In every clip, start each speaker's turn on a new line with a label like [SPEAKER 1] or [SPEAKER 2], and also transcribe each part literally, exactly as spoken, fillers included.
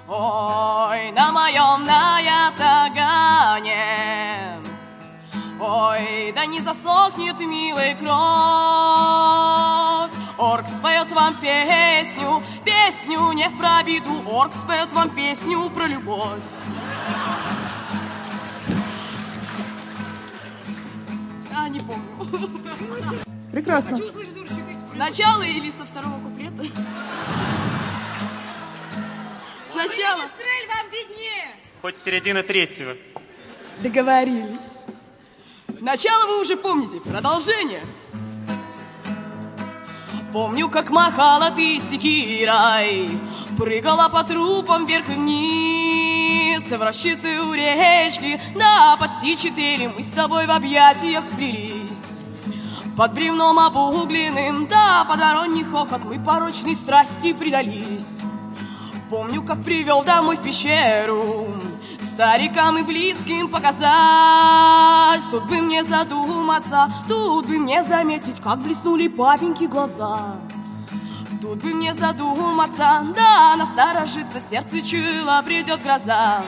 [SPEAKER 1] Ой, на моем на ятагане, ой, да не засохнет, милый, кровь. Орк споет вам песню, песню не пробитую. Орк споет вам песню про любовь. А, не помню.
[SPEAKER 2] Прекрасно.
[SPEAKER 1] Сначала или со второго куплета? Сначала.
[SPEAKER 3] Стрель, вам виднее.
[SPEAKER 4] Хоть середина третьего.
[SPEAKER 1] Договорились. Начало вы уже помните, продолжение. Помню, как махала ты секирой, прыгала по трупам вверх и вниз, в рощице у речки, да под Си-четыре мы с тобой в объятиях сплелись. Под бревном обугленным, да под вороний хохот мы порочной страсти предались. Помню, как привел домой в пещеру, старикам и близким показать. Тут бы мне задуматься, тут бы мне заметить, как блеснули папеньки глаза. Тут бы мне задуматься, да насторожиться, сердце чуяло, придет гроза.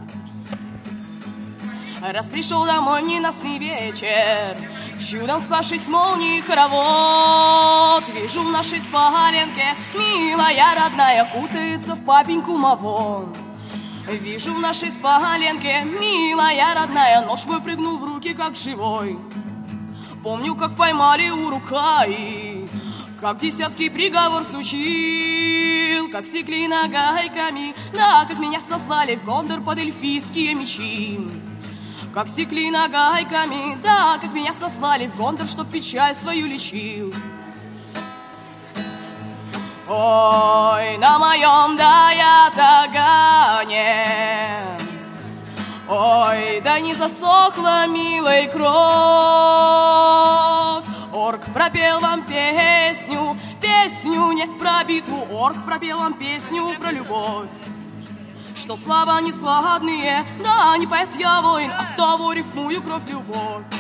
[SPEAKER 1] Раз пришел домой ненастный вечер, чудом спасшись молнии хоровод, вижу в нашей спаленке милая родная кутается в папеньку мавон. Вижу в нашей спаленке милая родная, нож мой прыгнул в руки как живой. Помню, как поймали урукхаи, как десятский приговор сучил, как секли нагайками, да как меня сослали в Гондор под эльфийские мечи. Как секли нагайками, да как меня сослали в Гондор, чтоб печаль свою лечил. Ой, на моем да ятагане, ой, да не засохла, милой, кровь. Орк пропел вам песню, песню не пробитую. Орк пропел вам песню про любовь. Что слова нескладные, да не поэт я воин, оттого рифмую кровь любовь.